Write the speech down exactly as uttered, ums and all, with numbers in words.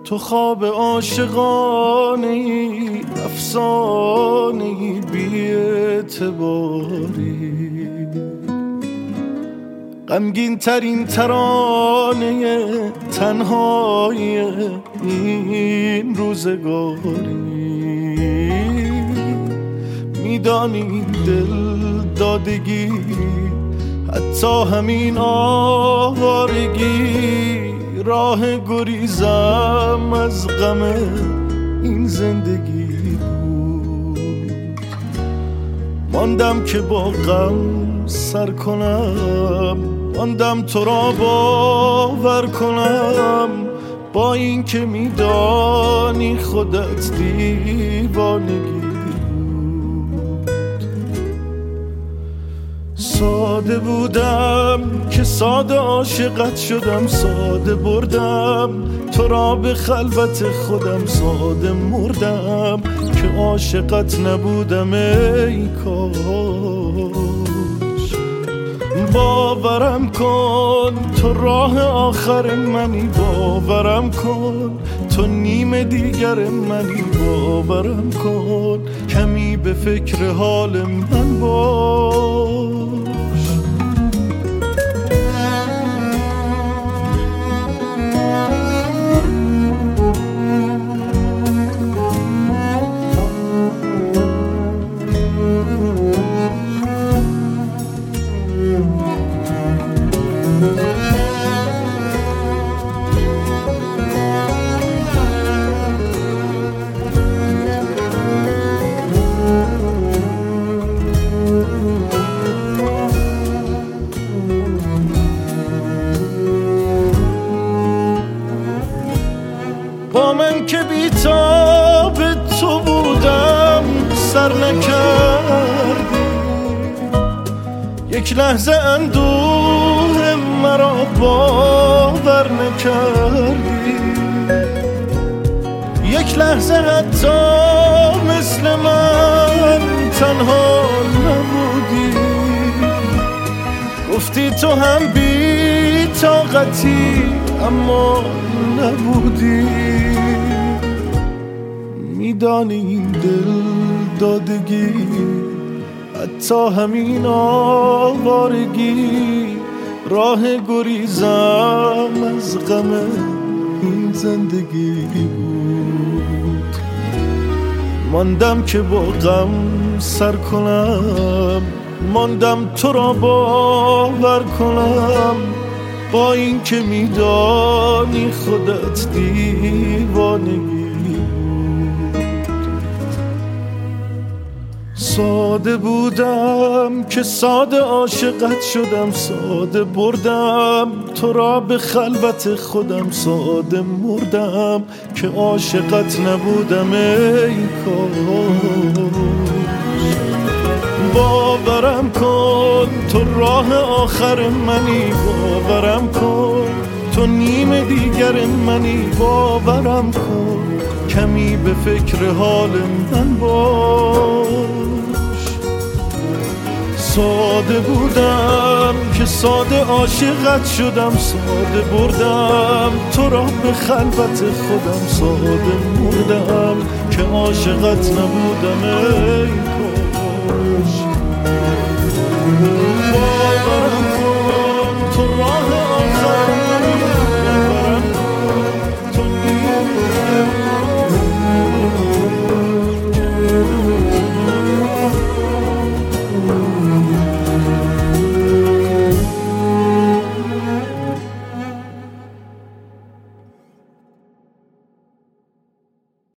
تو خواب عاشقانه ای، افسانه ای بی اعتباری، غمگین ترین ترانه تنهایی این روزگاری. میدانی دل دادگی حتی همین آوارگی، راه گریزم از غم این زندگی بود. ماندم که با غم سر کنم، ماندم تو را باور کنم، با این که میدانی خودت دیوانگی. ساده بودم که ساده عاشقت شدم، ساده بردم تو را به خلوت خودم، ساده مردم که عاشقت نبودم ای کاش. باورم کن تو راه آخر منی، باورم کن تو نیم دیگر منی، باورم کن کمی به فکر حال من باش. با من که بی‌تاب تو بودم سر نکردی، یک لحظه اندوه مرا باور نکردی، یک لحظه حتی مثل من تنها نبودی. گفتی تو هم بی طاقتی اما نبودی. میدانی این دل دادگی حتی همین آوارگی، راه گریزم از غم این زندگی بود. ماندم که با غم سر کنم، ماندم تو را باور کنم، با این که میدانی خودت دیوانگی بود. ساده بودم که ساده عاشقت شدم، ساده بردم تو را به خلوت خودم، ساده مردم که عاشقت نبودم ای کاش. باورم کن تو راه آخر منی، باورم کن تو نیم دیگر منی، باورم کن کمی به فکر حال من باش. ساده بودم که ساده عاشقت شدم، ساده بردم تو را به خلوت خودم، ساده مردم که عاشقت نبودم.